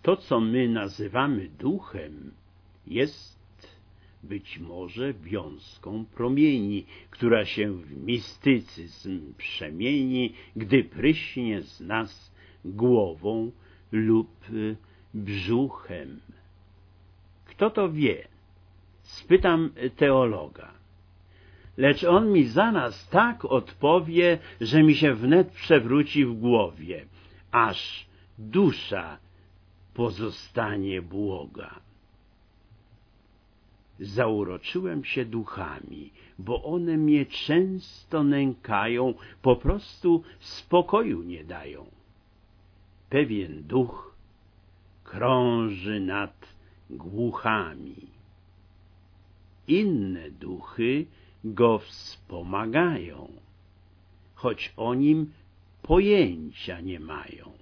To, co my nazywamy duchem, jest być może wiązką promieni, która się w mistycyzm przemieni, gdy pryśnie z nas głową lub brzuchem. Kto to wie? Spytam teologa. Lecz on mi za nas tak odpowie, że mi się wnet przewróci w głowie, aż dusza pozostanie błoga. Zauroczyłem się duchami, bo one mnie często nękają, po prostu spokoju nie dają. Pewien duch krąży nad głuchami. Inne duchy go wspomagają, choć o nim pojęcia nie mają.